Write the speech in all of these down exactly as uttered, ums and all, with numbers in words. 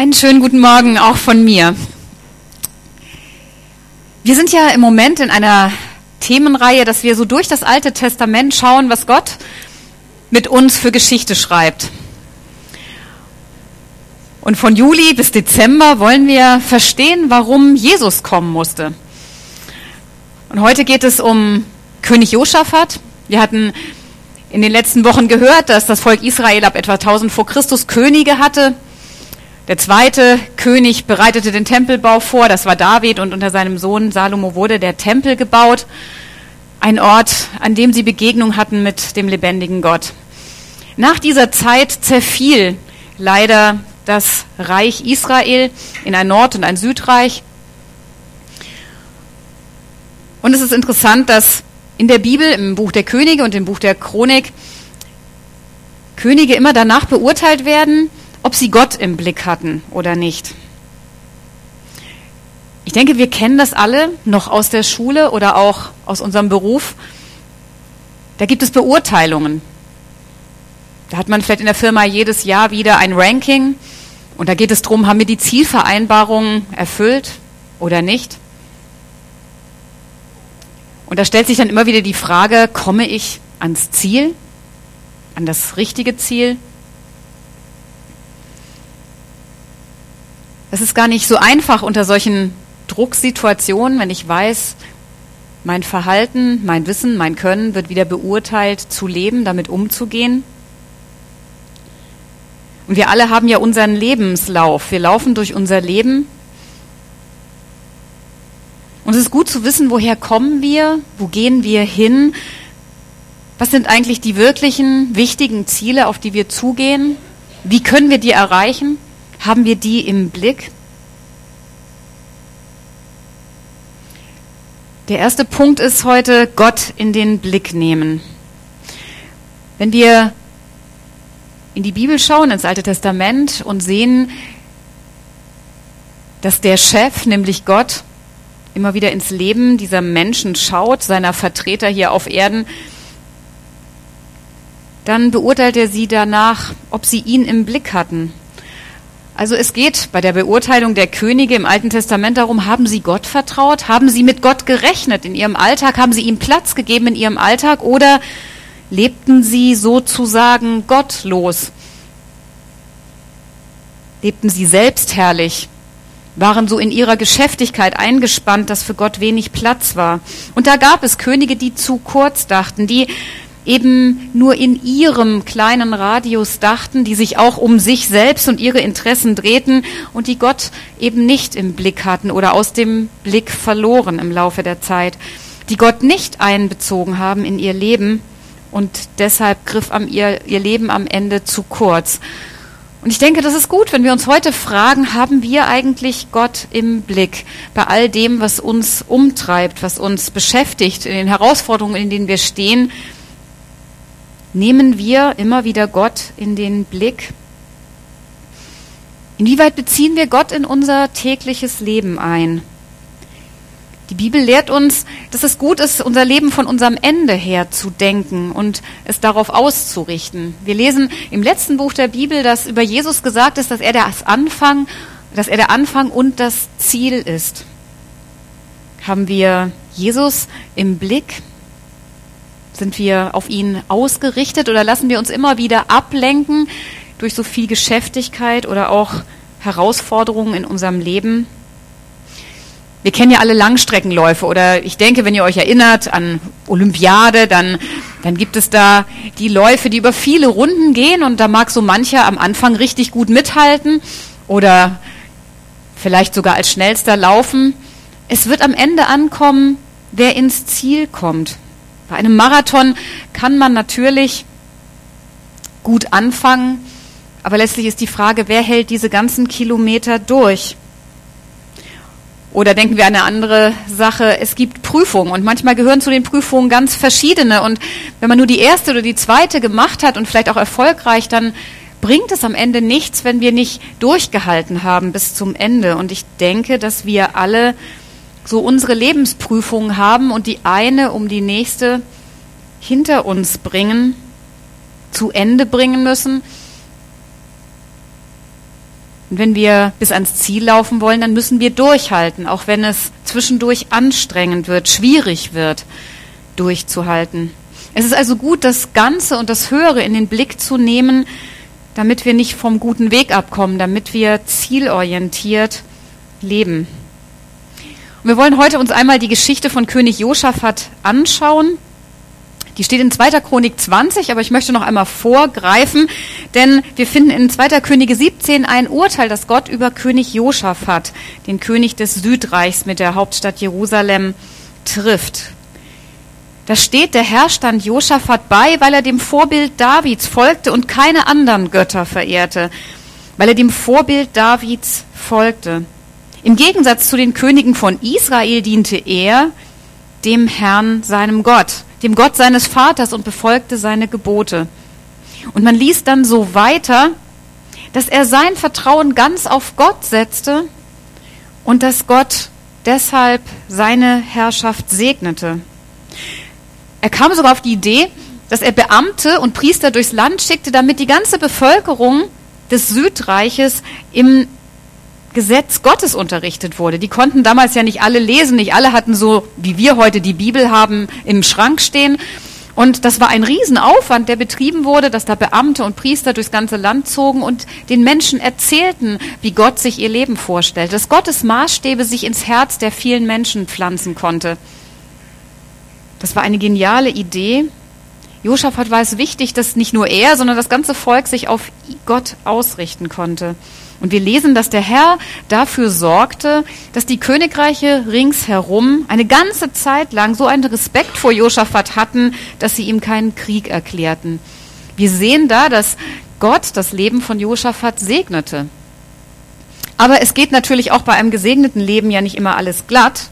Einen schönen guten Morgen auch von mir. Wir sind ja im Moment in einer Themenreihe, dass wir so durch das Alte Testament schauen, was Gott mit uns für Geschichte schreibt. Und von Juli bis Dezember wollen wir verstehen, warum Jesus kommen musste. Und heute geht es um König Josaphat. Wir hatten in den letzten Wochen gehört, dass das Volk Israel ab etwa tausend vor Christus Könige hatte. Der zweite König bereitete den Tempelbau vor, das war David, und unter seinem Sohn Salomo wurde der Tempel gebaut. Ein Ort, an dem sie Begegnung hatten mit dem lebendigen Gott. Nach dieser Zeit zerfiel leider das Reich Israel in ein Nord- und ein Südreich. Und es ist interessant, dass in der Bibel, im Buch der Könige und im Buch der Chronik, Könige immer danach beurteilt werden, ob sie Gott im Blick hatten oder nicht. Ich denke, wir kennen das alle noch aus der Schule oder auch aus unserem Beruf. Da gibt es Beurteilungen. Da hat man vielleicht in der Firma jedes Jahr wieder ein Ranking und da geht es darum, haben wir die Zielvereinbarungen erfüllt oder nicht? Und da stellt sich dann immer wieder die Frage, komme ich ans Ziel, an das richtige Ziel? Es ist gar nicht so einfach unter solchen Drucksituationen, wenn ich weiß, mein Verhalten, mein Wissen, mein Können wird wieder beurteilt, zu leben, damit umzugehen. Und wir alle haben ja unseren Lebenslauf. Wir laufen durch unser Leben. Und es ist gut zu wissen, woher kommen wir, wo gehen wir hin, was sind eigentlich die wirklichen, wichtigen Ziele, auf die wir zugehen, wie können wir die erreichen? Haben wir die im Blick? Der erste Punkt ist heute, Gott in den Blick nehmen. Wenn wir in die Bibel schauen, ins Alte Testament und sehen, dass der Chef, nämlich Gott, immer wieder ins Leben dieser Menschen schaut, seiner Vertreter hier auf Erden, dann beurteilt er sie danach, ob sie ihn im Blick hatten. Also es geht bei der Beurteilung der Könige im Alten Testament darum, haben sie Gott vertraut? Haben sie mit Gott gerechnet in ihrem Alltag? Haben sie ihm Platz gegeben in ihrem Alltag? Oder lebten sie sozusagen gottlos? Lebten sie selbstherrlich? Waren so in ihrer Geschäftigkeit eingespannt, dass für Gott wenig Platz war? Und da gab es Könige, die zu kurz dachten, die eben nur in ihrem kleinen Radius dachten, die sich auch um sich selbst und ihre Interessen drehten und die Gott eben nicht im Blick hatten oder aus dem Blick verloren im Laufe der Zeit, die Gott nicht einbezogen haben in ihr Leben und deshalb griff am ihr, ihr Leben am Ende zu kurz. Und ich denke, das ist gut, wenn wir uns heute fragen, haben wir eigentlich Gott im Blick bei all dem, was uns umtreibt, was uns beschäftigt, in den Herausforderungen, in denen wir stehen. Nehmen wir immer wieder Gott in den Blick? Inwieweit beziehen wir Gott in unser tägliches Leben ein? Die Bibel lehrt uns, dass es gut ist, unser Leben von unserem Ende her zu denken und es darauf auszurichten. Wir lesen im letzten Buch der Bibel, dass über Jesus gesagt ist, dass er der Anfang, dass er der Anfang und das Ziel ist. Haben wir Jesus im Blick? Sind wir auf ihn ausgerichtet oder lassen wir uns immer wieder ablenken durch so viel Geschäftigkeit oder auch Herausforderungen in unserem Leben? Wir kennen ja alle Langstreckenläufe oder ich denke, wenn ihr euch erinnert an Olympiade, dann, dann gibt es da die Läufe, die über viele Runden gehen und da mag so mancher am Anfang richtig gut mithalten oder vielleicht sogar als Schnellster laufen. Es wird am Ende ankommen, wer ins Ziel kommt. Bei einem Marathon kann man natürlich gut anfangen, aber letztlich ist die Frage, wer hält diese ganzen Kilometer durch? Oder denken wir an eine andere Sache, es gibt Prüfungen und manchmal gehören zu den Prüfungen ganz verschiedene und wenn man nur die erste oder die zweite gemacht hat und vielleicht auch erfolgreich, dann bringt es am Ende nichts, wenn wir nicht durchgehalten haben bis zum Ende. Und ich denke, dass wir alle so unsere Lebensprüfungen haben und die eine um die nächste hinter uns bringen, zu Ende bringen müssen. Und wenn wir bis ans Ziel laufen wollen, dann müssen wir durchhalten, auch wenn es zwischendurch anstrengend wird, schwierig wird, durchzuhalten. Es ist also gut, das Ganze und das Höhere in den Blick zu nehmen, damit wir nicht vom guten Weg abkommen, damit wir zielorientiert leben. Und wir wollen heute uns einmal die Geschichte von König Josaphat anschauen. Die steht in zweiter Chronik zwanzig, aber ich möchte noch einmal vorgreifen, denn wir finden in zweiter Könige siebzehn ein Urteil, das Gott über König Josaphat, den König des Südreichs mit der Hauptstadt Jerusalem, trifft. Da steht, der Herr stand Josaphat bei, weil er dem Vorbild Davids folgte und keine anderen Götter verehrte, weil er dem Vorbild Davids folgte. Im Gegensatz zu den Königen von Israel diente er dem Herrn, seinem Gott, dem Gott seines Vaters und befolgte seine Gebote. Und man liest dann so weiter, dass er sein Vertrauen ganz auf Gott setzte und dass Gott deshalb seine Herrschaft segnete. Er kam sogar auf die Idee, dass er Beamte und Priester durchs Land schickte, damit die ganze Bevölkerung des Südreiches im Gesetz Gottes unterrichtet wurde. Die konnten damals ja nicht alle lesen, nicht alle hatten so, wie wir heute die Bibel haben, im Schrank stehen. Und das war ein Riesenaufwand, der betrieben wurde, dass da Beamte und Priester durchs ganze Land zogen und den Menschen erzählten, wie Gott sich ihr Leben vorstellt, dass Gottes Maßstäbe sich ins Herz der vielen Menschen pflanzen konnte. Das war eine geniale Idee. Josaphat war es wichtig, dass nicht nur er, sondern das ganze Volk sich auf Gott ausrichten konnte. Und wir lesen, dass der Herr dafür sorgte, dass die Königreiche ringsherum eine ganze Zeit lang so einen Respekt vor Josaphat hatten, dass sie ihm keinen Krieg erklärten. Wir sehen da, dass Gott das Leben von Josaphat segnete. Aber es geht natürlich auch bei einem gesegneten Leben ja nicht immer alles glatt.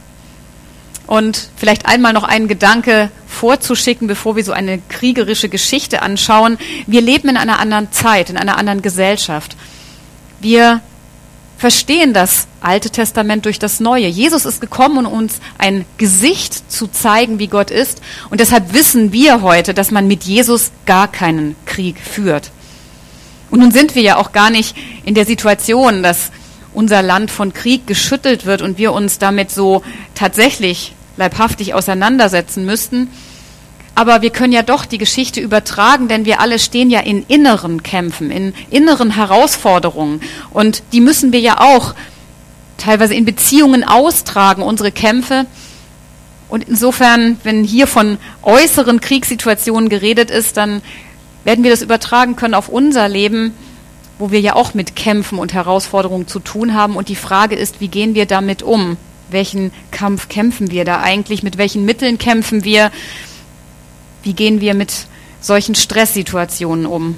Und vielleicht einmal noch einen Gedanke vorzuschicken, bevor wir so eine kriegerische Geschichte anschauen. Wir leben in einer anderen Zeit, in einer anderen Gesellschaft. Wir verstehen das Alte Testament durch das Neue. Jesus ist gekommen, um uns ein Gesicht zu zeigen, wie Gott ist. Und deshalb wissen wir heute, dass man mit Jesus gar keinen Krieg führt. Und nun sind wir ja auch gar nicht in der Situation, dass unser Land von Krieg geschüttelt wird und wir uns damit so tatsächlich leibhaftig auseinandersetzen müssten. Aber wir können ja doch die Geschichte übertragen, denn wir alle stehen ja in inneren Kämpfen, in inneren Herausforderungen. Und die müssen wir ja auch teilweise in Beziehungen austragen, unsere Kämpfe. Und insofern, wenn hier von äußeren Kriegssituationen geredet ist, dann werden wir das übertragen können auf unser Leben, wo wir ja auch mit Kämpfen und Herausforderungen zu tun haben. Und die Frage ist, wie gehen wir damit um? Welchen Kampf kämpfen wir da eigentlich? Mit welchen Mitteln kämpfen wir? Wie gehen wir mit solchen Stresssituationen um?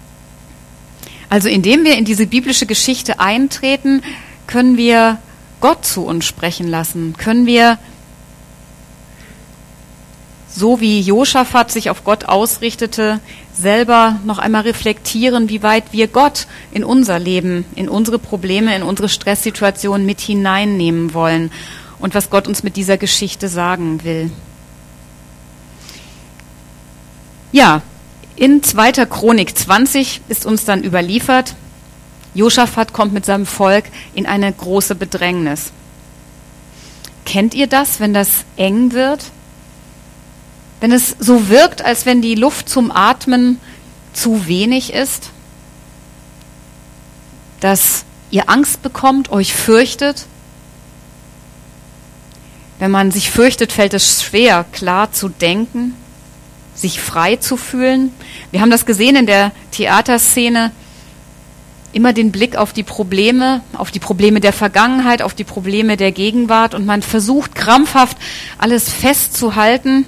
Also indem wir in diese biblische Geschichte eintreten, können wir Gott zu uns sprechen lassen. Können wir, so wie Josaphat sich auf Gott ausrichtete, selber noch einmal reflektieren, wie weit wir Gott in unser Leben, in unsere Probleme, in unsere Stresssituationen mit hineinnehmen wollen und was Gott uns mit dieser Geschichte sagen will. Ja, in zweiter Chronik zwanzig ist uns dann überliefert, Josaphat kommt mit seinem Volk in eine große Bedrängnis. Kennt ihr das, wenn das eng wird? Wenn es so wirkt, als wenn die Luft zum Atmen zu wenig ist? Dass ihr Angst bekommt, euch fürchtet? Wenn man sich fürchtet, fällt es schwer, klar zu denken, sich frei zu fühlen. Wir haben das gesehen in der Theaterszene, immer den Blick auf die Probleme, auf die Probleme der Vergangenheit, auf die Probleme der Gegenwart und man versucht krampfhaft alles festzuhalten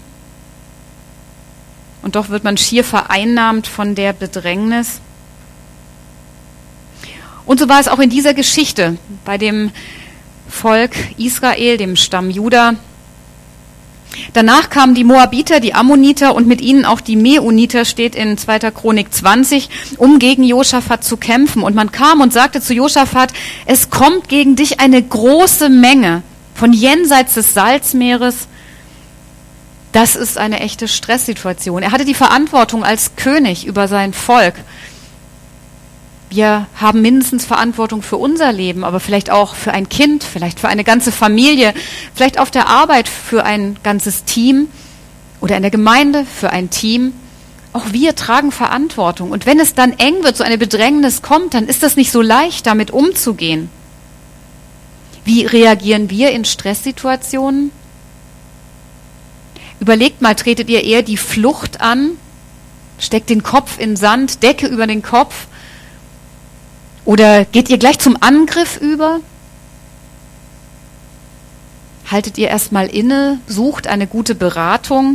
und doch wird man schier vereinnahmt von der Bedrängnis. Und so war es auch in dieser Geschichte bei dem Volk Israel, dem Stamm Juda. Danach kamen die Moabiter, die Ammoniter und mit ihnen auch die Meuniter, steht in zweiter Chronik zwanzig, um gegen Josaphat zu kämpfen. Und man kam und sagte zu Josaphat, es kommt gegen dich eine große Menge von jenseits des Salzmeeres. Das ist eine echte Stresssituation. Er hatte die Verantwortung als König über sein Volk. Wir haben mindestens Verantwortung für unser Leben, aber vielleicht auch für ein Kind, vielleicht für eine ganze Familie, vielleicht auf der Arbeit für ein ganzes Team oder in der Gemeinde für ein Team. Auch wir tragen Verantwortung. Und wenn es dann eng wird, so eine Bedrängnis kommt, dann ist das nicht so leicht, damit umzugehen. Wie reagieren wir in Stresssituationen? Überlegt mal, tretet ihr eher die Flucht an, steckt den Kopf in Sand, Decke über den Kopf? Oder geht ihr gleich zum Angriff über? Haltet ihr erstmal inne, sucht eine gute Beratung?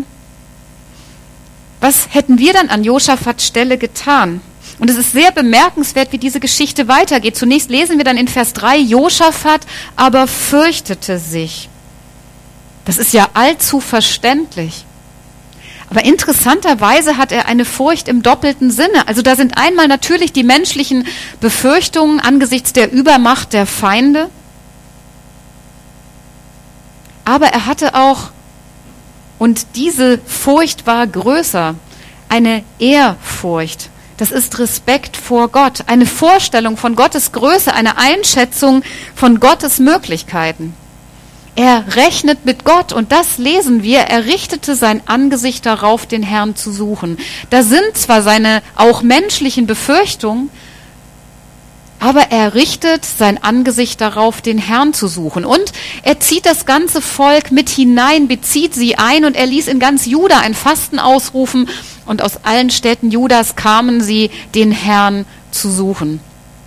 Was hätten wir dann an Josaphats Stelle getan? Und es ist sehr bemerkenswert, wie diese Geschichte weitergeht. Zunächst lesen wir dann in Vers drei, Josaphat aber fürchtete sich. Das ist ja allzu verständlich. Aber interessanterweise hat er eine Furcht im doppelten Sinne. Also da sind einmal natürlich die menschlichen Befürchtungen angesichts der Übermacht der Feinde. Aber er hatte auch, und diese Furcht war größer, eine Ehrfurcht. Das ist Respekt vor Gott, eine Vorstellung von Gottes Größe, eine Einschätzung von Gottes Möglichkeiten. Er rechnet mit Gott und das lesen wir, er richtete sein Angesicht darauf, den Herrn zu suchen. Da sind zwar seine auch menschlichen Befürchtungen, aber er richtet sein Angesicht darauf, den Herrn zu suchen. Und er zieht das ganze Volk mit hinein, bezieht sie ein und er ließ in ganz Juda ein Fasten ausrufen und aus allen Städten Judas kamen sie, den Herrn zu suchen.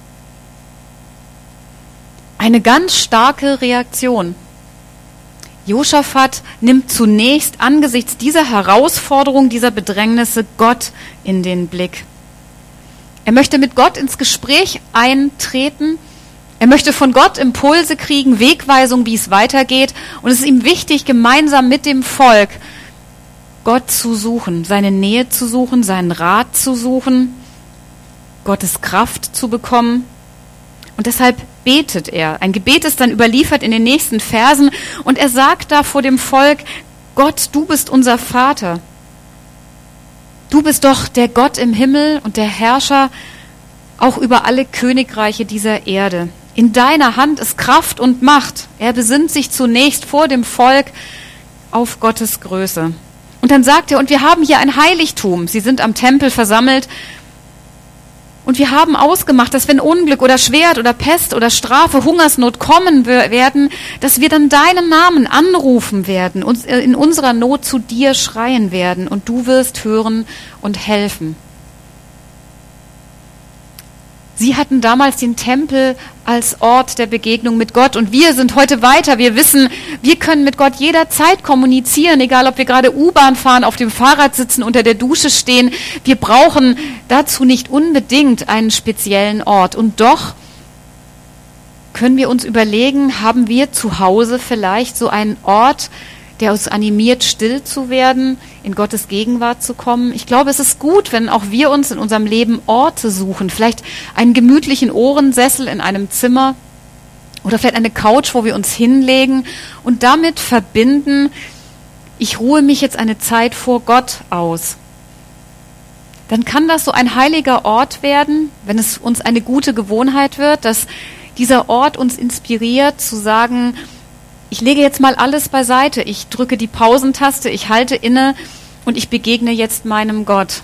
Eine ganz starke Reaktion. Josaphat nimmt zunächst angesichts dieser Herausforderung, dieser Bedrängnisse Gott in den Blick. Er möchte mit Gott ins Gespräch eintreten. Er möchte von Gott Impulse kriegen, Wegweisung, wie es weitergeht. Und es ist ihm wichtig, gemeinsam mit dem Volk Gott zu suchen, seine Nähe zu suchen, seinen Rat zu suchen, Gottes Kraft zu bekommen. Und deshalb betet er. Ein Gebet ist dann überliefert in den nächsten Versen. Und er sagt da vor dem Volk, Gott, du bist unser Vater. Du bist doch der Gott im Himmel und der Herrscher auch über alle Königreiche dieser Erde. In deiner Hand ist Kraft und Macht. Er besinnt sich zunächst vor dem Volk auf Gottes Größe. Und dann sagt er, und wir haben hier ein Heiligtum. Sie sind am Tempel versammelt. Und wir haben ausgemacht, dass wenn Unglück oder Schwert oder Pest oder Strafe, Hungersnot kommen werden, dass wir dann deinen Namen anrufen werden, uns in unserer Not zu dir schreien werden und du wirst hören und helfen. Sie hatten damals den Tempel als Ort der Begegnung mit Gott und wir sind heute weiter. Wir wissen, wir können mit Gott jederzeit kommunizieren, egal ob wir gerade U-Bahn fahren, auf dem Fahrrad sitzen, unter der Dusche stehen. Wir brauchen dazu nicht unbedingt einen speziellen Ort. Und doch können wir uns überlegen, haben wir zu Hause vielleicht so einen Ort, der uns animiert, still zu werden, in Gottes Gegenwart zu kommen. Ich glaube, es ist gut, wenn auch wir uns in unserem Leben Orte suchen. Vielleicht einen gemütlichen Ohrensessel in einem Zimmer oder vielleicht eine Couch, wo wir uns hinlegen und damit verbinden, ich ruhe mich jetzt eine Zeit vor Gott aus. Dann kann das so ein heiliger Ort werden, wenn es uns eine gute Gewohnheit wird, dass dieser Ort uns inspiriert, zu sagen, ich lege jetzt mal alles beiseite, ich drücke die Pausentaste, ich halte inne und ich begegne jetzt meinem Gott.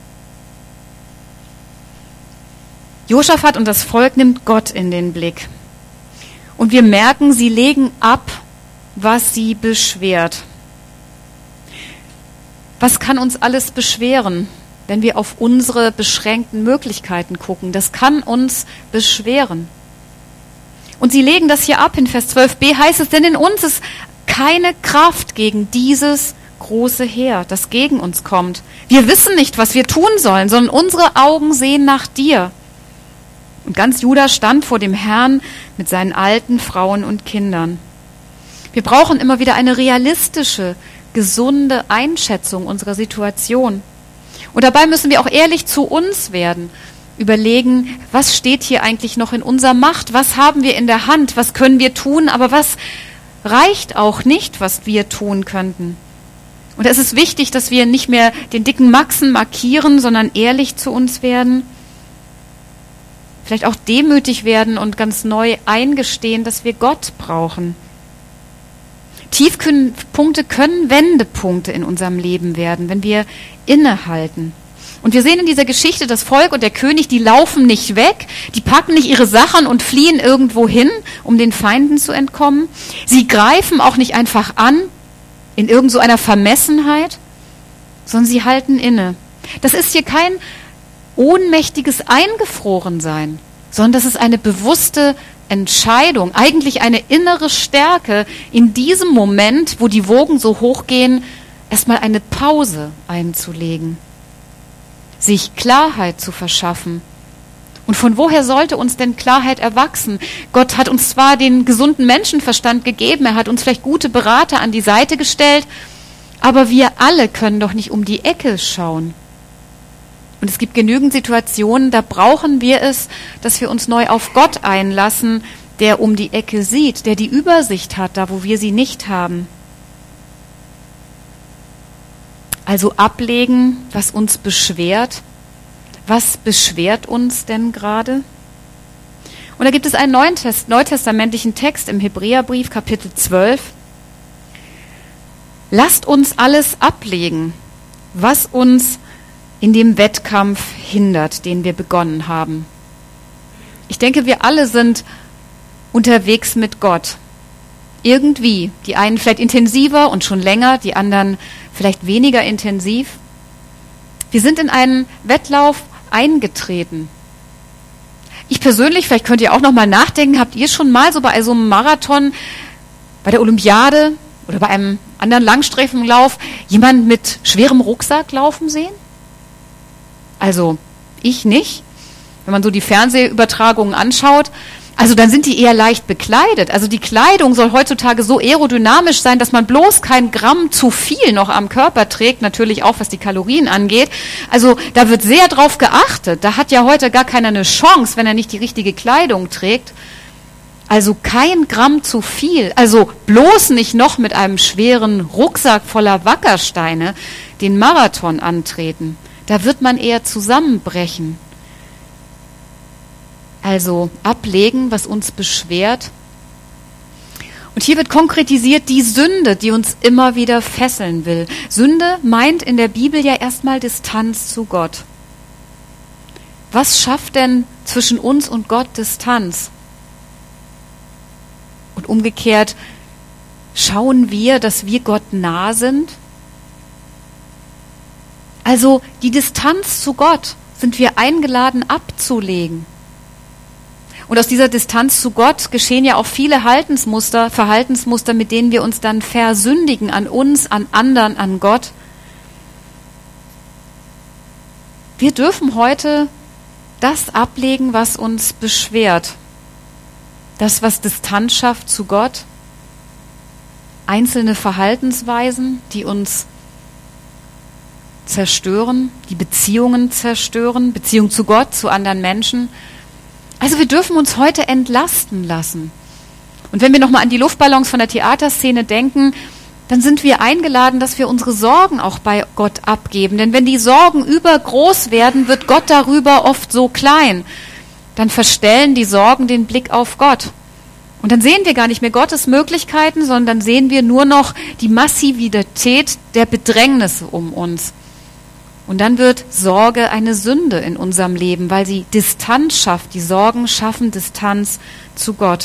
Josaphat und das Volk nimmt Gott in den Blick. Und wir merken, sie legen ab, was sie beschwert. Was kann uns alles beschweren, wenn wir auf unsere beschränkten Möglichkeiten gucken? Das kann uns beschweren. Und sie legen das hier ab, in Vers zwölf b heißt es, denn in uns ist keine Kraft gegen dieses große Heer, das gegen uns kommt. Wir wissen nicht, was wir tun sollen, sondern unsere Augen sehen nach dir. Und ganz Juda stand vor dem Herrn mit seinen alten Frauen und Kindern. Wir brauchen immer wieder eine realistische, gesunde Einschätzung unserer Situation. Und dabei müssen wir auch ehrlich zu uns werden. Überlegen, was steht hier eigentlich noch in unserer Macht? Was haben wir in der Hand? Was können wir tun? Aber was reicht auch nicht, was wir tun könnten? Und es ist wichtig, dass wir nicht mehr den dicken Maxen markieren, sondern ehrlich zu uns werden. vielleicht auch demütig werden und ganz neu eingestehen, dass wir Gott brauchen. Tiefpunkte können Wendepunkte in unserem Leben werden, wenn wir innehalten. Und wir sehen in dieser Geschichte, das Volk und der König, die laufen nicht weg, die packen nicht ihre Sachen und fliehen irgendwo hin, um den Feinden zu entkommen. Sie greifen auch nicht einfach an, in irgend so einer Vermessenheit, sondern sie halten inne. Das ist hier kein ohnmächtiges Eingefrorensein, sondern das ist eine bewusste Entscheidung, eigentlich eine innere Stärke, in diesem Moment, wo die Wogen so hoch gehen, erstmal eine Pause einzulegen, sich Klarheit zu verschaffen. Und von woher sollte uns denn Klarheit erwachsen? Gott hat uns zwar den gesunden Menschenverstand gegeben, er hat uns vielleicht gute Berater an die Seite gestellt, aber wir alle können doch nicht um die Ecke schauen. Und es gibt genügend Situationen, da brauchen wir es, dass wir uns neu auf Gott einlassen, der um die Ecke sieht, der die Übersicht hat, da wo wir sie nicht haben. Also ablegen, was uns beschwert. Was beschwert uns denn gerade? Und da gibt es einen neutestamentlichen Text im Hebräerbrief, Kapitel zwölf. Lasst uns alles ablegen, was uns in dem Wettkampf hindert, den wir begonnen haben. Ich denke, wir alle sind unterwegs mit Gott. Irgendwie. Die einen vielleicht intensiver und schon länger, die anderen vielleicht weniger intensiv. Wir sind in einen Wettlauf eingetreten. Ich persönlich, vielleicht könnt ihr auch noch mal nachdenken, habt ihr schon mal so bei so einem Marathon, bei der Olympiade oder bei einem anderen Langstreckenlauf jemanden mit schwerem Rucksack laufen sehen? Also ich nicht. Wenn man so die Fernsehübertragungen anschaut, also dann sind die eher leicht bekleidet. Also die Kleidung soll heutzutage so aerodynamisch sein, dass man bloß kein Gramm zu viel noch am Körper trägt, natürlich auch was die Kalorien angeht. Also da wird sehr drauf geachtet. Da hat ja heute gar keiner eine Chance, wenn er nicht die richtige Kleidung trägt. Also kein Gramm zu viel. Also bloß nicht noch mit einem schweren Rucksack voller Wackersteine den Marathon antreten. Da wird man eher zusammenbrechen. Also ablegen, was uns beschwert. Und hier wird konkretisiert die Sünde, die uns immer wieder fesseln will. Sünde meint in der Bibel ja erstmal Distanz zu Gott. Was schafft denn zwischen uns und Gott Distanz? Und umgekehrt, schauen wir, dass wir Gott nah sind? Also die Distanz zu Gott sind wir eingeladen abzulegen. Und aus dieser Distanz zu Gott geschehen ja auch viele Haltensmuster, Verhaltensmuster, mit denen wir uns dann versündigen an uns, an anderen, an Gott. Wir dürfen heute das ablegen, was uns beschwert. Das, was Distanz schafft zu Gott. Einzelne Verhaltensweisen, die uns zerstören, die Beziehungen zerstören, Beziehung zu Gott, zu anderen Menschen. Also wir dürfen uns heute entlasten lassen. Und wenn wir nochmal an die Luftballons von der Theaterszene denken, dann sind wir eingeladen, dass wir unsere Sorgen auch bei Gott abgeben. Denn wenn die Sorgen übergroß werden, wird Gott darüber oft so klein. Dann verstellen die Sorgen den Blick auf Gott. Und dann sehen wir gar nicht mehr Gottes Möglichkeiten, sondern dann sehen wir nur noch die Massivität der Bedrängnisse um uns. Und dann wird Sorge eine Sünde in unserem Leben, weil sie Distanz schafft. Die Sorgen schaffen Distanz zu Gott.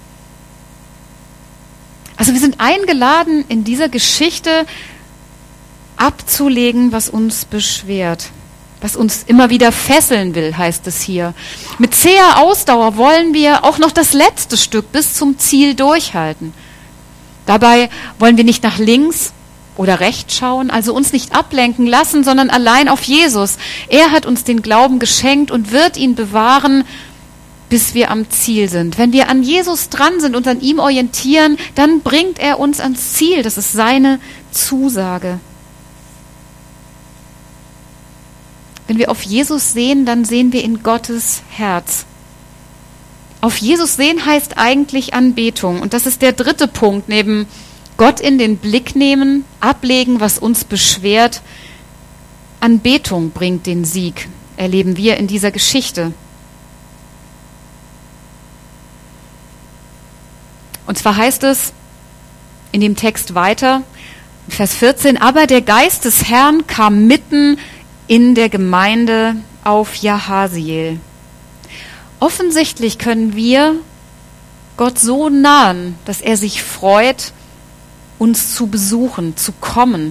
Also wir sind eingeladen, in dieser Geschichte abzulegen, was uns beschwert, was uns immer wieder fesseln will, heißt es hier. Mit zäher Ausdauer wollen wir auch noch das letzte Stück bis zum Ziel durchhalten. Dabei wollen wir nicht nach links oder rechts schauen, also uns nicht ablenken lassen, sondern allein auf Jesus. Er hat uns den Glauben geschenkt und wird ihn bewahren, bis wir am Ziel sind. Wenn wir an Jesus dran sind und an ihm orientieren, dann bringt er uns ans Ziel. Das ist seine Zusage. Wenn wir auf Jesus sehen, dann sehen wir in Gottes Herz. Auf Jesus sehen heißt eigentlich Anbetung. Und das ist der dritte Punkt, neben Gott in den Blick nehmen, ablegen, was uns beschwert. Anbetung bringt den Sieg, erleben wir in dieser Geschichte. Und zwar heißt es in dem Text weiter, Vers vierzehn, aber der Geist des Herrn kam mitten in der Gemeinde auf Jahaziel. Offensichtlich können wir Gott so nahen, dass er sich freut, uns zu besuchen, zu kommen.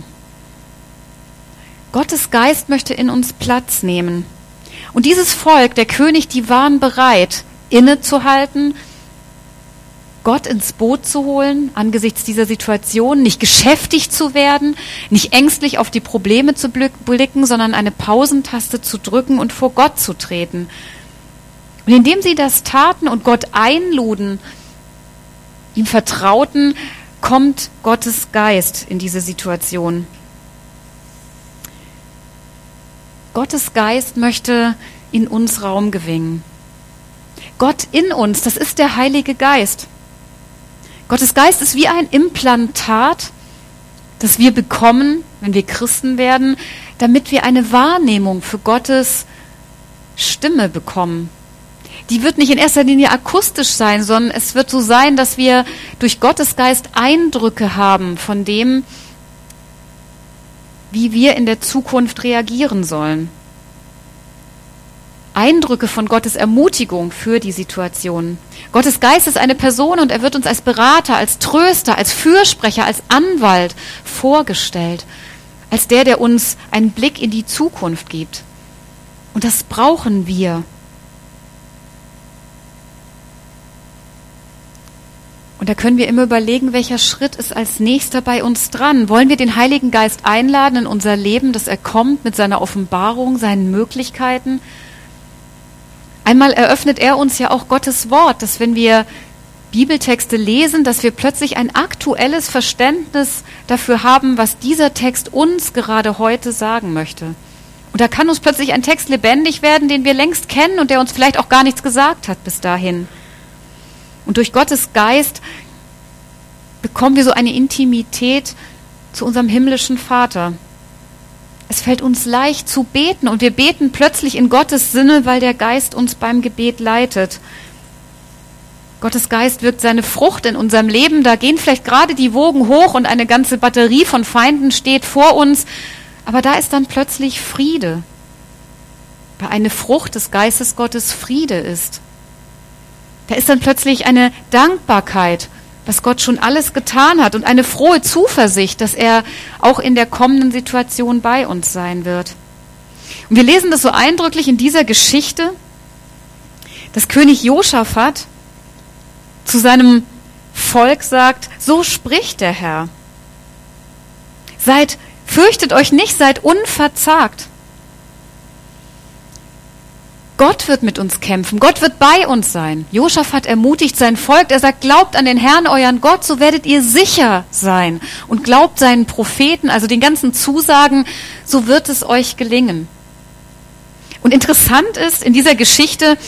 Gottes Geist möchte in uns Platz nehmen. Und dieses Volk, der König, die waren bereit, innezuhalten, Gott ins Boot zu holen, angesichts dieser Situation, nicht geschäftig zu werden, nicht ängstlich auf die Probleme zu blicken, sondern eine Pausentaste zu drücken und vor Gott zu treten. Und indem sie das taten und Gott einluden, ihm vertrauten, kommt Gottes Geist in diese Situation. Gottes Geist möchte in uns Raum gewinnen. Gott in uns, das ist der Heilige Geist. Gottes Geist ist wie ein Implantat, das wir bekommen, wenn wir Christen werden, damit wir eine Wahrnehmung für Gottes Stimme bekommen. Die wird nicht in erster Linie akustisch sein, sondern es wird so sein, dass wir durch Gottes Geist Eindrücke haben von dem, wie wir in der Zukunft reagieren sollen. Eindrücke von Gottes Ermutigung für die Situation. Gottes Geist ist eine Person und er wird uns als Berater, als Tröster, als Fürsprecher, als Anwalt vorgestellt, als der, der uns einen Blick in die Zukunft gibt. Und das brauchen wir. Und da können wir immer überlegen, welcher Schritt ist als nächster bei uns dran. Wollen wir den Heiligen Geist einladen in unser Leben, dass er kommt mit seiner Offenbarung, seinen Möglichkeiten? Einmal eröffnet er uns ja auch Gottes Wort, dass wenn wir Bibeltexte lesen, dass wir plötzlich ein aktuelles Verständnis dafür haben, was dieser Text uns gerade heute sagen möchte. Und da kann uns plötzlich ein Text lebendig werden, den wir längst kennen und der uns vielleicht auch gar nichts gesagt hat bis dahin. Und durch Gottes Geist bekommen wir so eine Intimität zu unserem himmlischen Vater. Es fällt uns leicht zu beten und wir beten plötzlich in Gottes Sinne, weil der Geist uns beim Gebet leitet. Gottes Geist wirkt seine Frucht in unserem Leben. Da gehen vielleicht gerade die Wogen hoch und eine ganze Batterie von Feinden steht vor uns. Aber da ist dann plötzlich Friede, weil eine Frucht des Geistes Gottes Friede ist. Da ist dann plötzlich eine Dankbarkeit, was Gott schon alles getan hat und eine frohe Zuversicht, dass er auch in der kommenden Situation bei uns sein wird. Und wir lesen das so eindrücklich in dieser Geschichte, dass König Josaphat zu seinem Volk sagt, so spricht der Herr. Seid, fürchtet euch nicht, seid unverzagt. Gott wird mit uns kämpfen, Gott wird bei uns sein. Josaphat ermutigt sein Volk, er sagt, glaubt an den Herrn, euren Gott, so werdet ihr sicher sein. Und glaubt seinen Propheten, also den ganzen Zusagen, so wird es euch gelingen. Und interessant ist in dieser Geschichte,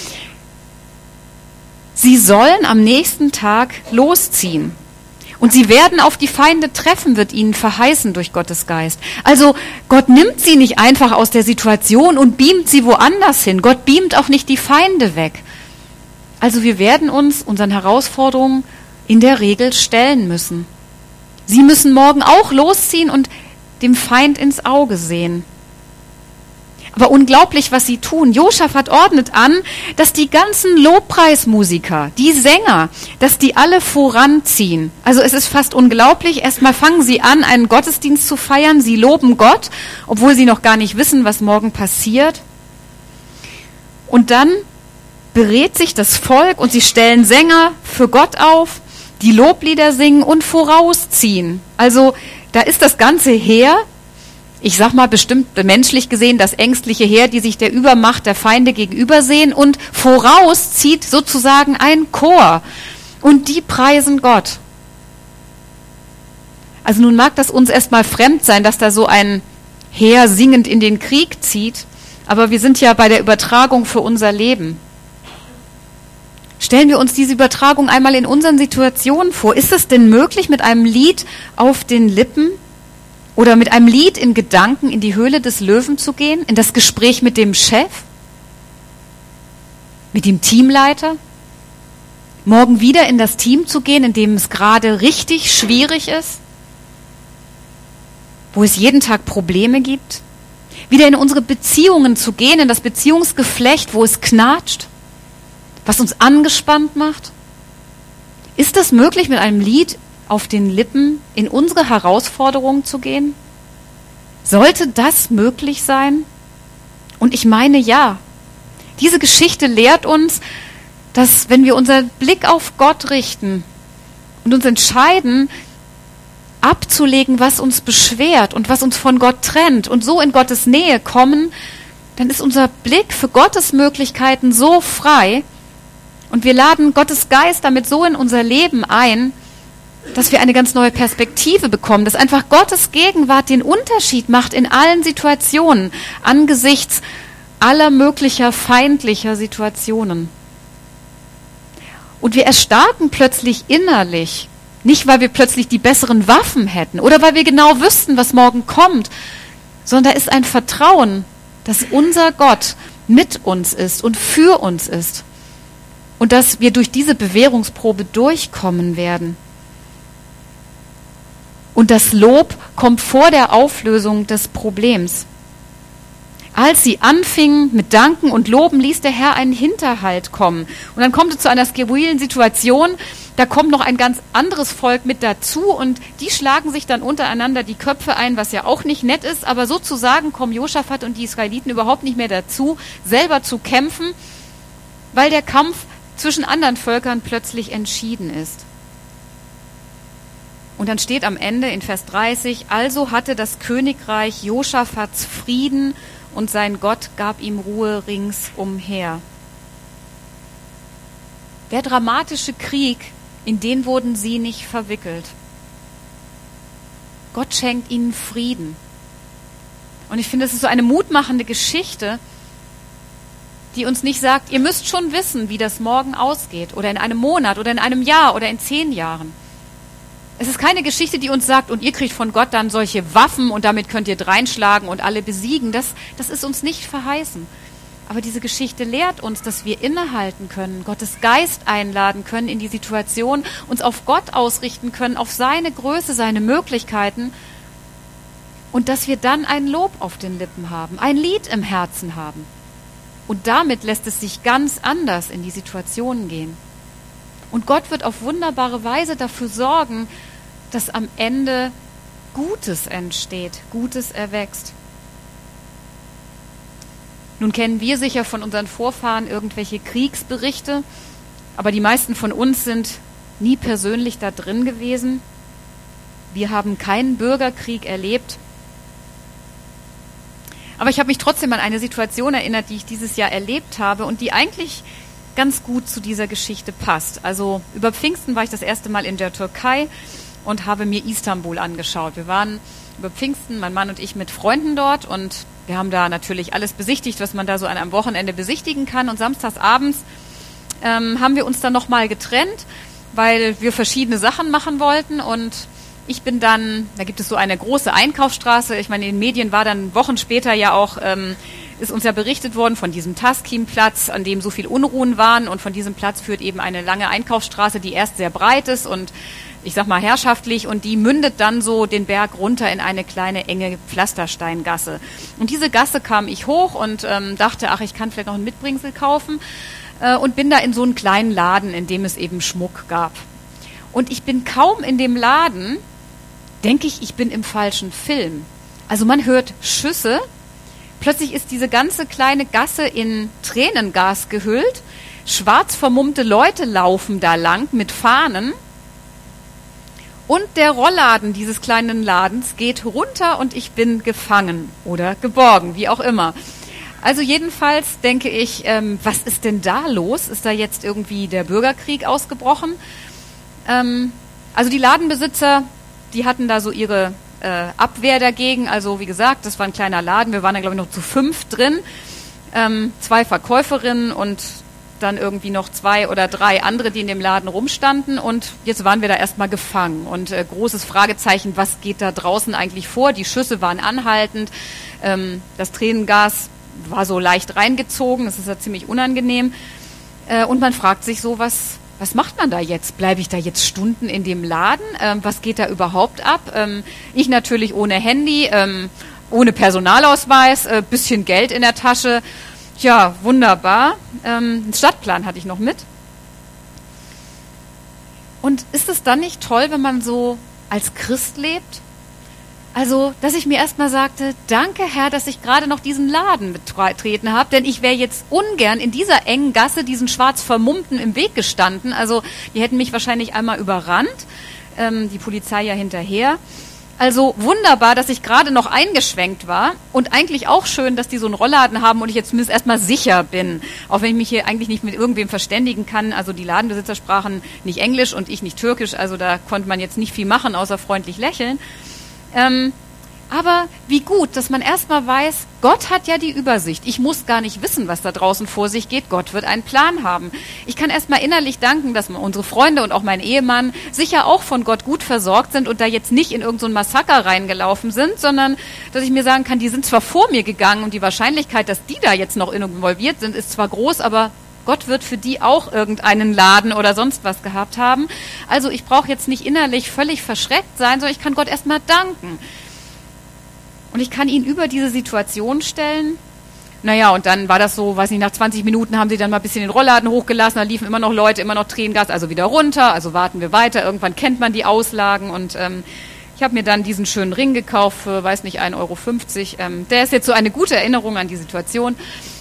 sie sollen am nächsten Tag losziehen. Und sie werden auf die Feinde treffen, wird ihnen verheißen durch Gottes Geist. Also Gott nimmt sie nicht einfach aus der Situation und beamt sie woanders hin. Gott beamt auch nicht die Feinde weg. Also wir werden uns unseren Herausforderungen in der Regel stellen müssen. Sie müssen morgen auch losziehen und dem Feind ins Auge sehen. Aber unglaublich, was sie tun. Josaphat ordnet an, dass die ganzen Lobpreismusiker, die Sänger, dass die alle voranziehen. Also es ist fast unglaublich. Erstmal fangen sie an, einen Gottesdienst zu feiern. Sie loben Gott, obwohl sie noch gar nicht wissen, was morgen passiert. Und dann berät sich das Volk und sie stellen Sänger für Gott auf, die Loblieder singen und vorausziehen. Also da ist das ganze Heer, ich sag mal bestimmt menschlich gesehen, das ängstliche Heer, die sich der Übermacht der Feinde gegenübersehen, und voraus zieht sozusagen ein Chor und die preisen Gott. Also nun mag das uns erstmal fremd sein, dass da so ein Heer singend in den Krieg zieht, aber wir sind ja bei der Übertragung für unser Leben. Stellen wir uns diese Übertragung einmal in unseren Situationen vor. Ist es denn möglich, mit einem Lied auf den Lippen oder mit einem Lied in Gedanken in die Höhle des Löwen zu gehen, in das Gespräch mit dem Chef, mit dem Teamleiter, morgen wieder in das Team zu gehen, in dem es gerade richtig schwierig ist, wo es jeden Tag Probleme gibt, wieder in unsere Beziehungen zu gehen, in das Beziehungsgeflecht, wo es knatscht, was uns angespannt macht? Ist das möglich, mit einem Lied auf den Lippen in unsere Herausforderungen zu gehen? Sollte das möglich sein? Und ich meine ja. Diese Geschichte lehrt uns, dass wenn wir unseren Blick auf Gott richten und uns entscheiden, abzulegen, was uns beschwert und was uns von Gott trennt und so in Gottes Nähe kommen, dann ist unser Blick für Gottes Möglichkeiten so frei und wir laden Gottes Geist damit so in unser Leben ein, dass wir eine ganz neue Perspektive bekommen, dass einfach Gottes Gegenwart den Unterschied macht in allen Situationen, angesichts aller möglicher feindlicher Situationen. Und wir erstarken plötzlich innerlich, nicht weil wir plötzlich die besseren Waffen hätten oder weil wir genau wüssten, was morgen kommt, sondern da ist ein Vertrauen, dass unser Gott mit uns ist und für uns ist und dass wir durch diese Bewährungsprobe durchkommen werden. Und das Lob kommt vor der Auflösung des Problems. Als sie anfingen mit Danken und Loben, ließ der Herr einen Hinterhalt kommen. Und dann kommt es zu einer skurrilen Situation, da kommt noch ein ganz anderes Volk mit dazu und die schlagen sich dann untereinander die Köpfe ein, was ja auch nicht nett ist, aber sozusagen kommen Josaphat und die Israeliten überhaupt nicht mehr dazu, selber zu kämpfen, weil der Kampf zwischen anderen Völkern plötzlich entschieden ist. Und dann steht am Ende in Vers dreißig, also hatte das Königreich Josaphats Frieden und sein Gott gab ihm Ruhe ringsumher. Der dramatische Krieg, in den wurden sie nicht verwickelt. Gott schenkt ihnen Frieden. Und ich finde, es ist so eine mutmachende Geschichte, die uns nicht sagt, ihr müsst schon wissen, wie das morgen ausgeht oder in einem Monat oder in einem Jahr oder in zehn Jahren. Es ist keine Geschichte, die uns sagt, und ihr kriegt von Gott dann solche Waffen und damit könnt ihr dreinschlagen und alle besiegen. Das, das ist uns nicht verheißen. Aber diese Geschichte lehrt uns, dass wir innehalten können, Gottes Geist einladen können in die Situation, uns auf Gott ausrichten können, auf seine Größe, seine Möglichkeiten und dass wir dann ein Lob auf den Lippen haben, ein Lied im Herzen haben. Und damit lässt es sich ganz anders in die Situationen gehen. Und Gott wird auf wunderbare Weise dafür sorgen, dass am Ende Gutes entsteht, Gutes erwächst. Nun kennen wir sicher von unseren Vorfahren irgendwelche Kriegsberichte, aber die meisten von uns sind nie persönlich da drin gewesen. Wir haben keinen Bürgerkrieg erlebt. Aber ich habe mich trotzdem an eine Situation erinnert, die ich dieses Jahr erlebt habe und die eigentlich ganz gut zu dieser Geschichte passt. Also über Pfingsten war ich das erste Mal in der Türkei und habe mir Istanbul angeschaut. Wir waren über Pfingsten, mein Mann und ich, mit Freunden dort und wir haben da natürlich alles besichtigt, was man da so an einem Wochenende besichtigen kann. Und samstags abends ähm, haben wir uns dann nochmal getrennt, weil wir verschiedene Sachen machen wollten. Und ich bin dann, da gibt es so eine große Einkaufsstraße. Ich meine, in den Medien war dann Wochen später ja auch, ähm, ist uns ja berichtet worden von diesem Taskim-Platz, an dem so viel Unruhen waren. Und von diesem Platz führt eben eine lange Einkaufsstraße, die erst sehr breit ist und ich sag mal herrschaftlich, und die mündet dann so den Berg runter in eine kleine, enge Pflastersteingasse. Und diese Gasse kam ich hoch und ähm, dachte, ach, ich kann vielleicht noch ein Mitbringsel kaufen äh, und bin da in so einen kleinen Laden, in dem es eben Schmuck gab. Und ich bin kaum in dem Laden, denke ich, ich bin im falschen Film. Also man hört Schüsse, plötzlich ist diese ganze kleine Gasse in Tränengas gehüllt, schwarz vermummte Leute laufen da lang mit Fahnen, und der Rollladen dieses kleinen Ladens geht runter und ich bin gefangen oder geborgen, wie auch immer. Also jedenfalls denke ich, ähm, was ist denn da los? Ist da jetzt irgendwie der Bürgerkrieg ausgebrochen? Ähm, also die Ladenbesitzer, die hatten da so ihre äh, Abwehr dagegen. Also wie gesagt, das war ein kleiner Laden. Wir waren da, glaube ich, noch zu fünf drin. Ähm, zwei Verkäuferinnen und dann irgendwie noch zwei oder drei andere, die in dem Laden rumstanden, und jetzt waren wir da erstmal gefangen und äh, großes Fragezeichen, was geht da draußen eigentlich vor? Die Schüsse waren anhaltend, ähm, das Tränengas war so leicht reingezogen, das ist ja ziemlich unangenehm äh, und man fragt sich so, was, was macht man da jetzt? Bleibe ich da jetzt Stunden in dem Laden? Ähm, was geht da überhaupt ab? Ähm, ich natürlich ohne Handy, ähm, ohne Personalausweis, äh, bisschen Geld in der Tasche. Ja, wunderbar. Ähm, einen Stadtplan hatte ich noch mit. Und ist es dann nicht toll, wenn man so als Christ lebt? Also, dass ich mir erstmal sagte, danke Herr, dass ich gerade noch diesen Laden betreten habe, denn ich wäre jetzt ungern in dieser engen Gasse diesen schwarz Vermummten im Weg gestanden. Also, die hätten mich wahrscheinlich einmal überrannt, ähm, die Polizei ja hinterher. Also wunderbar, dass ich gerade noch eingeschwenkt war und eigentlich auch schön, dass die so einen Rollladen haben und ich jetzt zumindest erstmal sicher bin, auch wenn ich mich hier eigentlich nicht mit irgendwem verständigen kann. Also die Ladenbesitzer sprachen nicht Englisch und ich nicht Türkisch, also da konnte man jetzt nicht viel machen, außer freundlich lächeln. Ähm, aber wie gut, dass man erstmal weiß, Gott hat ja die Übersicht. Ich muss gar nicht wissen, was da draußen vor sich geht. Gott wird einen Plan haben. Ich kann erstmal innerlich danken, dass unsere Freunde und auch mein Ehemann sicher auch von Gott gut versorgt sind und da jetzt nicht in irgendein so Massaker reingelaufen sind, sondern dass ich mir sagen kann, die sind zwar vor mir gegangen und die Wahrscheinlichkeit, dass die da jetzt noch involviert sind, ist zwar groß, aber Gott wird für die auch irgendeinen Laden oder sonst was gehabt haben. Also ich brauche jetzt nicht innerlich völlig verschreckt sein, sondern ich kann Gott erstmal danken. Und ich kann ihn über diese Situation stellen. Naja, und dann war das so, weiß nicht, nach zwanzig Minuten haben sie dann mal ein bisschen den Rollladen hochgelassen, da liefen immer noch Leute, immer noch Tränengas, also wieder runter, also warten wir weiter. Irgendwann kennt man die Auslagen und ähm, ich habe mir dann diesen schönen Ring gekauft für, weiß nicht, ein Euro fünfzig. Ähm, der ist jetzt so eine gute Erinnerung an die Situation.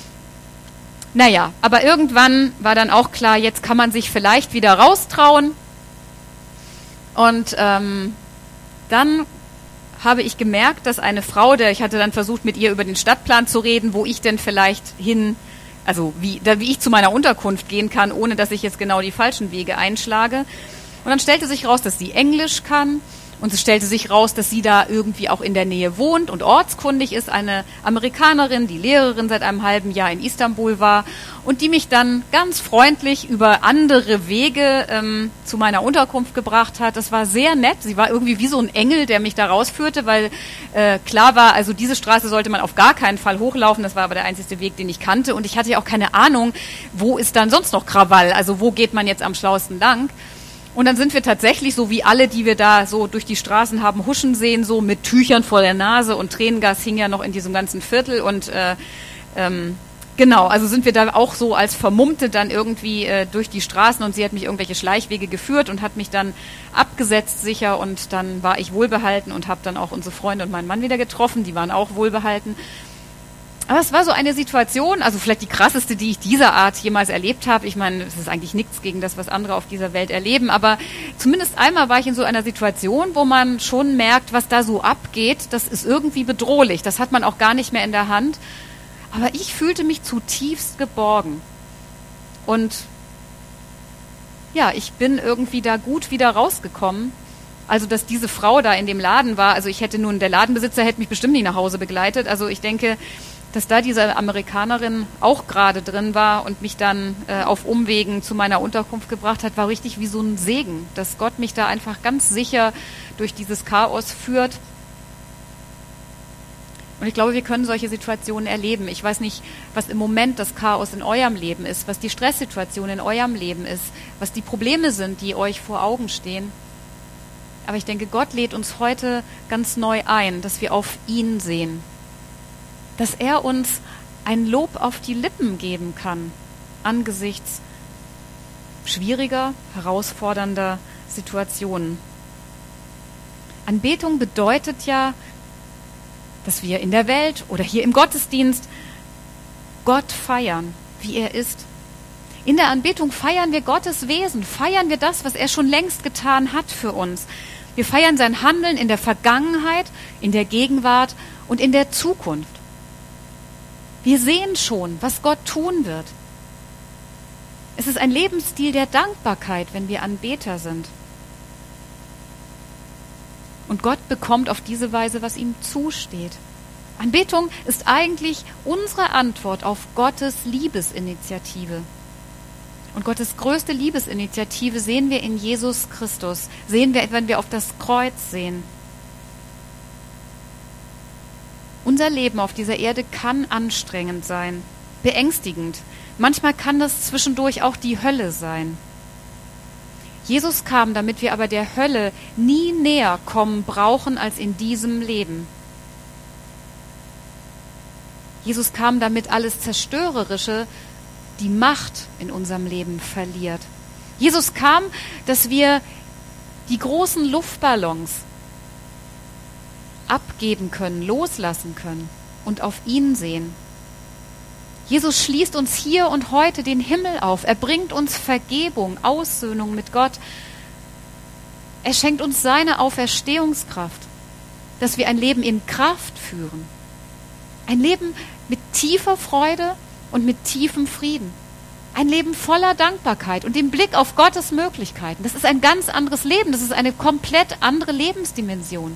Naja, aber irgendwann war dann auch klar, jetzt kann man sich vielleicht wieder raustrauen. Und ähm, dann habe ich gemerkt, dass eine Frau, der ich hatte dann versucht, mit ihr über den Stadtplan zu reden, wo ich denn vielleicht hin, also wie, da, wie ich zu meiner Unterkunft gehen kann, ohne dass ich jetzt genau die falschen Wege einschlage. Und dann stellte sich raus, dass sie Englisch kann. Und es stellte sich raus, dass sie da irgendwie auch in der Nähe wohnt und ortskundig ist, eine Amerikanerin, die Lehrerin seit einem halben Jahr in Istanbul war und die mich dann ganz freundlich über andere Wege ähm, zu meiner Unterkunft gebracht hat. Das war sehr nett. Sie war irgendwie wie so ein Engel, der mich da rausführte, weil äh, klar war, also diese Straße sollte man auf gar keinen Fall hochlaufen. Das war aber der einzige Weg, den ich kannte. Und ich hatte ja auch keine Ahnung, wo ist dann sonst noch Krawall? Also wo geht man jetzt am schlauesten lang? Und dann sind wir tatsächlich, so wie alle, die wir da so durch die Straßen haben huschen sehen, so mit Tüchern vor der Nase und Tränengas hing ja noch in diesem ganzen Viertel. Und äh, ähm, genau, also sind wir da auch so als Vermummte dann irgendwie äh, durch die Straßen und sie hat mich irgendwelche Schleichwege geführt und hat mich dann abgesetzt sicher und dann war ich wohlbehalten und habe dann auch unsere Freunde und meinen Mann wieder getroffen, die waren auch wohlbehalten. Aber es war so eine Situation, also vielleicht die krasseste, die ich dieser Art jemals erlebt habe. Ich meine, es ist eigentlich nichts gegen das, was andere auf dieser Welt erleben, aber zumindest einmal war ich in so einer Situation, wo man schon merkt, was da so abgeht, das ist irgendwie bedrohlich. Das hat man auch gar nicht mehr in der Hand. Aber ich fühlte mich zutiefst geborgen. Und ja, ich bin irgendwie da gut wieder rausgekommen. Also, dass diese Frau da in dem Laden war, also ich hätte nun, der Ladenbesitzer hätte mich bestimmt nicht nach Hause begleitet. Also ich denke, dass da diese Amerikanerin auch gerade drin war und mich dann äh, auf Umwegen zu meiner Unterkunft gebracht hat, war richtig wie so ein Segen, dass Gott mich da einfach ganz sicher durch dieses Chaos führt. Und ich glaube, wir können solche Situationen erleben. Ich weiß nicht, was im Moment das Chaos in eurem Leben ist, was die Stresssituation in eurem Leben ist, was die Probleme sind, die euch vor Augen stehen. Aber ich denke, Gott lädt uns heute ganz neu ein, dass wir auf ihn sehen. Dass er uns ein Lob auf die Lippen geben kann, angesichts schwieriger, herausfordernder Situationen. Anbetung bedeutet ja, dass wir in der Welt oder hier im Gottesdienst Gott feiern, wie er ist. In der Anbetung feiern wir Gottes Wesen, feiern wir das, was er schon längst getan hat für uns. Wir feiern sein Handeln in der Vergangenheit, in der Gegenwart und in der Zukunft. Wir sehen schon, was Gott tun wird. Es ist ein Lebensstil der Dankbarkeit, wenn wir Anbeter sind. Und Gott bekommt auf diese Weise, was ihm zusteht. Anbetung ist eigentlich unsere Antwort auf Gottes Liebesinitiative. Und Gottes größte Liebesinitiative sehen wir in Jesus Christus, sehen wir, wenn wir auf das Kreuz sehen. Unser Leben auf dieser Erde kann anstrengend sein, beängstigend. Manchmal kann das zwischendurch auch die Hölle sein. Jesus kam, damit wir aber der Hölle nie näher kommen brauchen als in diesem Leben. Jesus kam, damit alles Zerstörerische die Macht in unserem Leben verliert. Jesus kam, dass wir die großen Luftballons abgeben können, loslassen können und auf ihn sehen. Jesus schließt uns hier und heute den Himmel auf. Er bringt uns Vergebung, Aussöhnung mit Gott. Er schenkt uns seine Auferstehungskraft, dass wir ein Leben in Kraft führen. Ein Leben mit tiefer Freude und mit tiefem Frieden. Ein Leben voller Dankbarkeit und dem Blick auf Gottes Möglichkeiten. Das ist ein ganz anderes Leben. Das ist eine komplett andere Lebensdimension.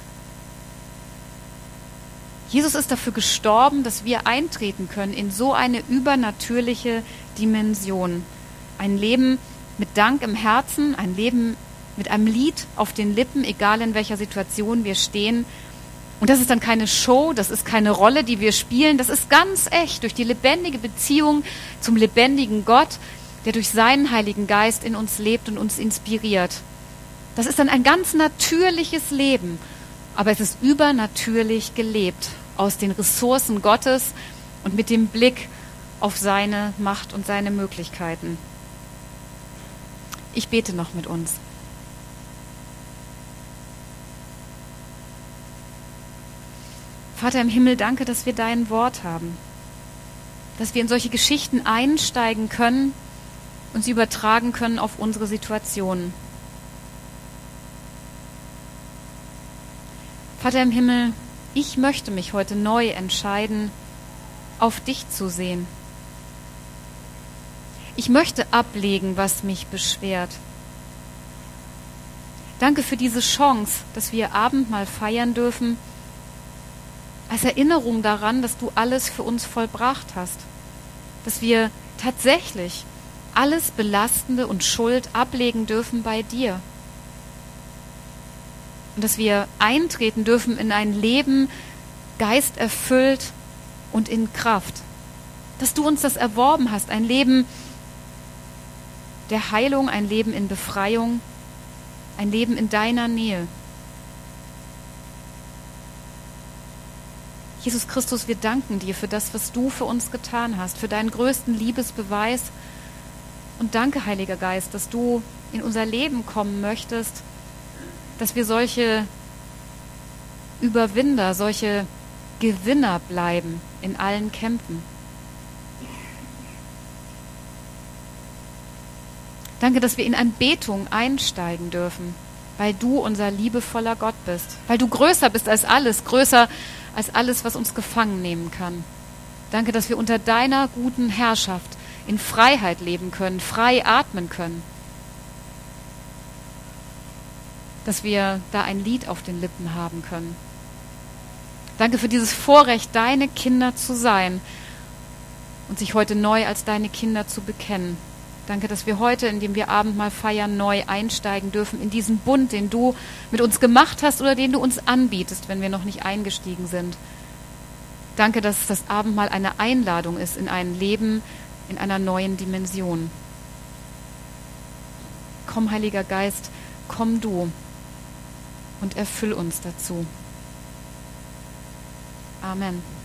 Jesus ist dafür gestorben, dass wir eintreten können in so eine übernatürliche Dimension. Ein Leben mit Dank im Herzen, ein Leben mit einem Lied auf den Lippen, egal in welcher Situation wir stehen. Und das ist dann keine Show, das ist keine Rolle, die wir spielen, das ist ganz echt durch die lebendige Beziehung zum lebendigen Gott, der durch seinen Heiligen Geist in uns lebt und uns inspiriert. Das ist dann ein ganz natürliches Leben, aber es ist übernatürlich gelebt aus den Ressourcen Gottes und mit dem Blick auf seine Macht und seine Möglichkeiten. Ich bete noch mit uns. Vater im Himmel, danke, dass wir dein Wort haben, dass wir in solche Geschichten einsteigen können und sie übertragen können auf unsere Situationen. Vater im Himmel, ich möchte mich heute neu entscheiden, auf dich zu sehen. Ich möchte ablegen, was mich beschwert. Danke für diese Chance, dass wir Abendmahl feiern dürfen, als Erinnerung daran, dass du alles für uns vollbracht hast, dass wir tatsächlich alles Belastende und Schuld ablegen dürfen bei dir. Und dass wir eintreten dürfen in ein Leben geisterfüllt und in Kraft. Dass du uns das erworben hast, ein Leben der Heilung, ein Leben in Befreiung, ein Leben in deiner Nähe. Jesus Christus, wir danken dir für das, was du für uns getan hast, für deinen größten Liebesbeweis. Und danke, Heiliger Geist, dass du in unser Leben kommen möchtest, dass wir solche Überwinder, solche Gewinner bleiben in allen Kämpfen. Danke, dass wir in Anbetung einsteigen dürfen, weil du unser liebevoller Gott bist, weil du größer bist als alles, größer als alles, was uns gefangen nehmen kann. Danke, dass wir unter deiner guten Herrschaft in Freiheit leben können, frei atmen können. Dass wir da ein Lied auf den Lippen haben können. Danke für dieses Vorrecht, deine Kinder zu sein und sich heute neu als deine Kinder zu bekennen. Danke, dass wir heute, indem wir Abendmahl feiern, neu einsteigen dürfen in diesen Bund, den du mit uns gemacht hast oder den du uns anbietest, wenn wir noch nicht eingestiegen sind. Danke, dass das Abendmahl eine Einladung ist in ein Leben in einer neuen Dimension. Komm, Heiliger Geist, komm du und erfüll uns dazu. Amen.